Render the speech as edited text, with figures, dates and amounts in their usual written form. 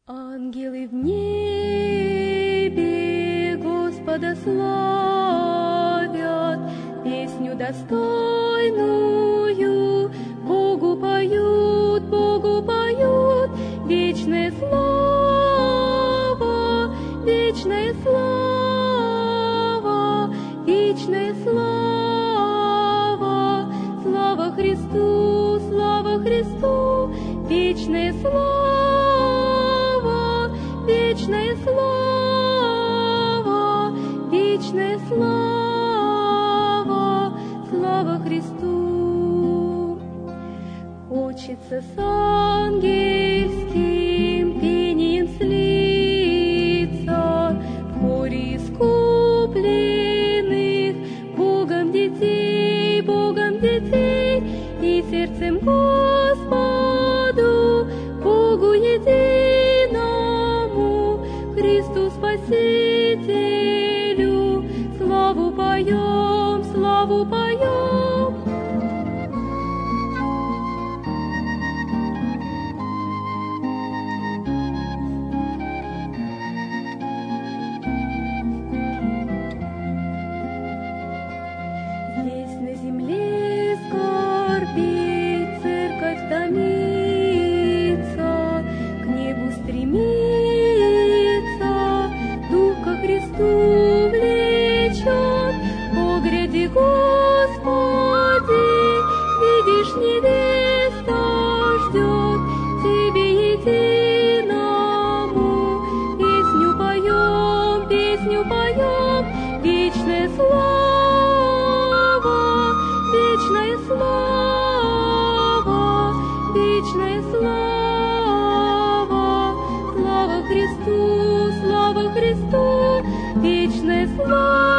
Ангелы в небе Господа славят, песню достойную Богу поют, вечная слава, вечная слава, вечная слава, слава Христу, вечная слава, вечная слава, вечная слава, слава Христу. Хочется с ангельским пением слиться в хоре искупленных Богом детей, и сердцем Господу, Богу единому, Христу Спасителю, славу поем, славу поем. Здесь на земле скорбит, церковь томится, к небу стремится, дух ко Христу влечет. О, гряди, Господи, видишь, невеста ждет, Тебе единому песню поем, вечная слава, вечная слава, вечная слава, слава Христу, вечная слава.